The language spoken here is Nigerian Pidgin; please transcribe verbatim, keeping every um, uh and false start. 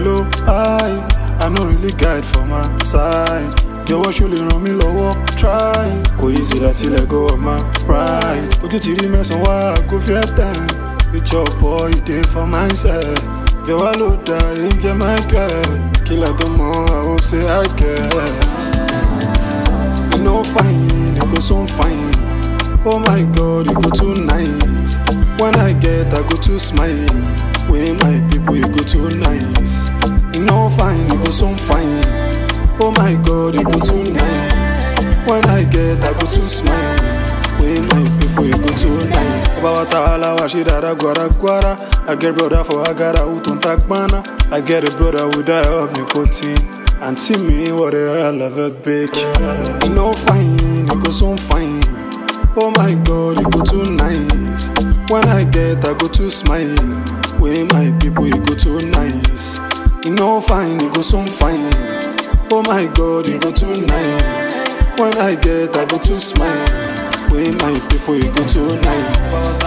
low, high. I no really guide for my side. Jọ̀wọ́ ṣó lè ràn mí lọ́wọ́, try. Kò easy láti let go of my pride. Ojú ti rí mẹ́sàn-án wá, kò fi ẹ́ tẹ̀. It's your boy, dey for mindset. Jọ̀wọ́ ló dá ẹ̀jẹ̀ máa get. Killer tó mọ̀, I hope say I get. You know fine, you go so fine. Oh my God, you go too nice. When I get, I go too smile. With my people, you go too nice. You know fine, you go so fine. Oh my God, you go too nice. When I get, I go too smile. With my people, you go too nice. About all wa shi dada guara guara. I get brother for Agara utun takbana. I get a brother with die of nicotine. And tell me what the hell of a bitch. You know fine, you go so fine. Oh my God, you go too nice. When I get, I go too smile. With my people, you go too nice. You know fine, you go so fine. Oh my God, you go too nice. When I get, I go too smile. With my people, you go too nice.